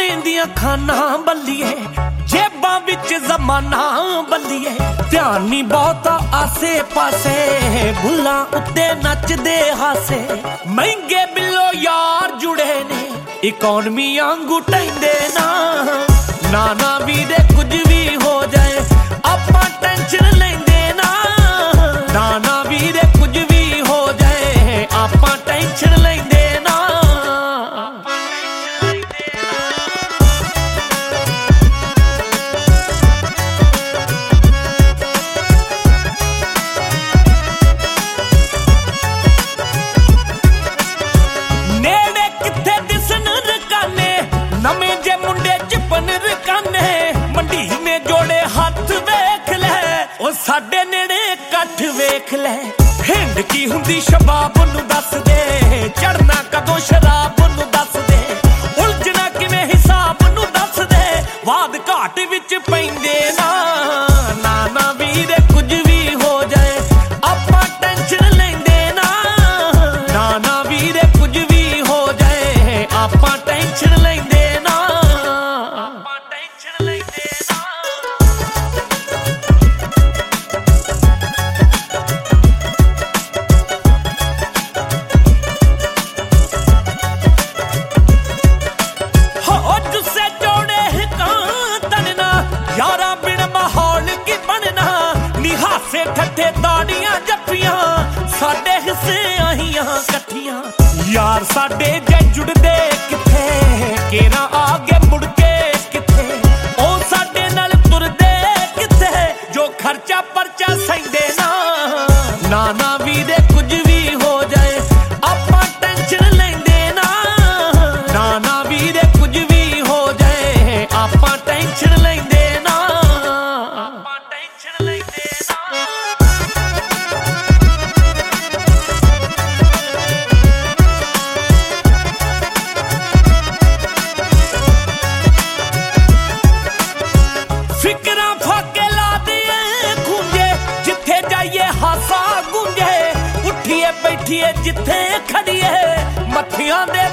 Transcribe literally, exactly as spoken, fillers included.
सोने दियां खाना बल्लिए जेबां विच जमाना बल्लिए ध्यान नहीं बहुता आसे पासे भुल्लां उत्ते नचदे हासे महंगे बिल्लो यार जुड़े ने इकोनमी आंगू टैंदे ना ना ना वीरे कुछ भी हो जाए आपां टेंशन लैंदे ना ना ना वीरे कुछ भी हो जाए आपां टेंशन लैंदे ना नेड़े किथे दिसन रकाने नवे जे मुंडे चिपन रकाने मंडी में जोड़े हाथ वेख ले ओ साडे नेड़े कठ वेख ले हिंद की हुंदी शबाब नू दस दे चढ़ना कदों शराब नू दस दे उलझना किवें हिसाब नू दस दे वाद घाट विच पैंदे ना ना ना वीरे कुछ भी हो जाए आपां टेंशन लैंदे ना ना ना वीरे कुछ भी हो जाए आपां टेंशन लैंदे ना आपां टेंशन लैंदे ना हो जुस्से जोड़े हिकां तनना यारा बिन माहौल की बनना निहासे ठट्ठे दाड़ियां जप्पियां साडे हिस्से आहियां कट्ठियां यार साडे जे जुड़दे किथे केरा आगे मुड़ के किथे ओ साडे नाल तुरदे किथे जो खर्चा परचा सैंदे ना ना ना वीरे कुछ भी हो जाए आपां टेंशन लैंदे ना ना ना वीरे कुछ भी हो जाए आपां टेंशन लैंदे ना आपां टेंशन लैंदे ना फिकरा फाके ला दिए गूंजे जिथे जाइए हासा गूंजे उठिए बैठिए जिथे खड़िए मत्थियां दे